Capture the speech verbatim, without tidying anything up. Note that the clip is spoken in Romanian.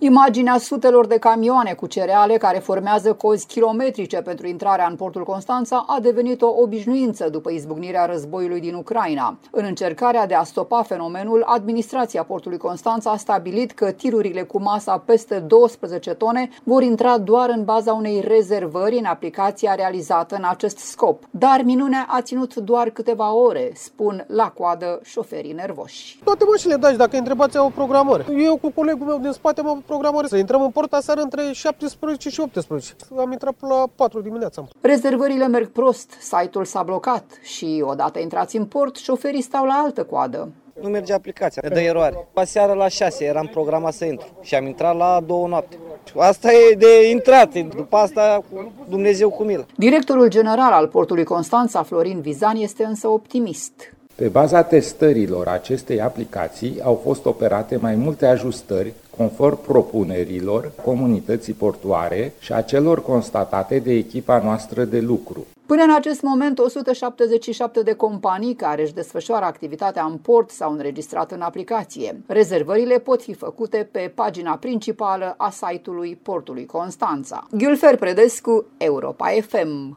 Imaginea sutelor de camioane cu cereale care formează cozi kilometrice pentru intrarea în portul Constanța a devenit o obișnuință după izbucnirea războiului din Ucraina. În încercarea de a stopa fenomenul, administrația portului Constanța a stabilit că tirurile cu masa peste douăsprezece tone vor intra doar în baza unei rezervări în aplicația realizată în acest scop. Dar minunea a ținut doar câteva ore, spun la coadă șoferii nervoși. Toate mașinile, da, și dacă întrebați, au programare. Eu cu colegul meu din spate am programare să intrăm în port aseară între șaptesprezece și optsprezece. Am intrat la patru dimineața. Rezervările merg prost, site-ul s-a blocat și odată intrați în port, șoferii stau la altă coadă. Nu merge aplicația, ne dă eroare. Aseară la șase eram programat să intru și am intrat la două noapte. Asta e de intrat, după asta Dumnezeu cu milă. Directorul general al portului Constanța, Florin Vizan, este însă optimist. Pe baza testărilor acestei aplicații au fost operate mai multe ajustări conform propunerilor comunității portuare și a celor constatate de echipa noastră de lucru. Până în acest moment, o sută șaptezeci și șapte de companii care își desfășoară activitatea în port s-au înregistrat în aplicație. Rezervările pot fi făcute pe pagina principală a site-ului portului Constanța. Gülfer Predescu, Europa F M.